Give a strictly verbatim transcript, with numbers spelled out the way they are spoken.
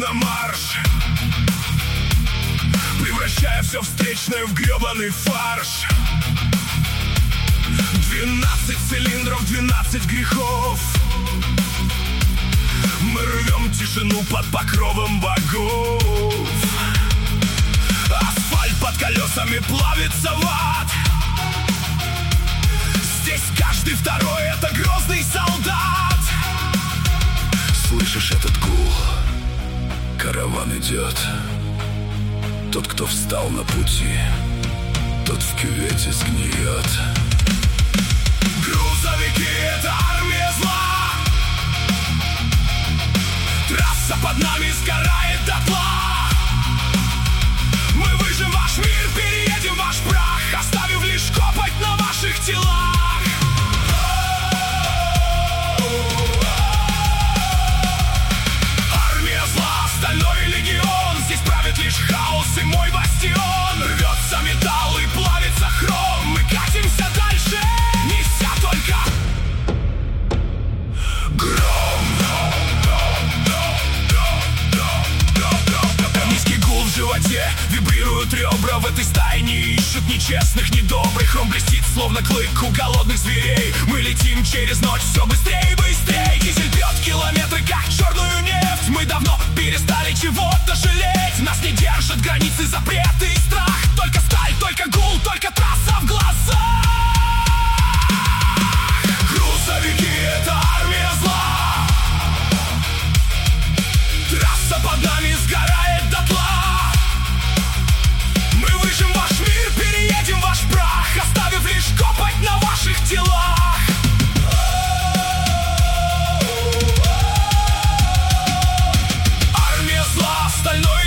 на марш, превращая все встречное в гребаный фарш. Двенадцать цилиндров, двенадцать грехов. Мы рвем тишину под покровом богов. Асфальт под колесами плавится в ад. Здесь каждый второй — это грозный солдат. Слышишь этот гул? Караван идет. Тот, кто встал на пути, тот в кювете сгниет. Грузовики — это армия зла. Трасса под нами сгорает дотла. Мы выжжем ваш мир, переедем ваш прах, оставив лишь копоть на ваших телах. Армия зла, стальной легион. Здесь правит лишь хаос и мой бастион. Рвется металл и плавится хром. Мы катимся дальше, неся только гром. Низкий гул в животе, вибрируют ребра. В этой стае не ищут нечестных, недобрых. Хром блестит, словно клык у голодных зверей. Мы летим через ночь все быстрее и быстрее. Дизель бьет километры, как черную нефть. Мы давно перестали чего-то жалеть. Нас не держат границы, запреты и страх. Только сталь, только гул, только трасса в глазах. Грузовики — это армия зла. Трасса под нами сгорает дотла. Мы выжжем ваш мир, переедем ваш прах, оставив лишь копоть на ваших телах. Армия зла, стальной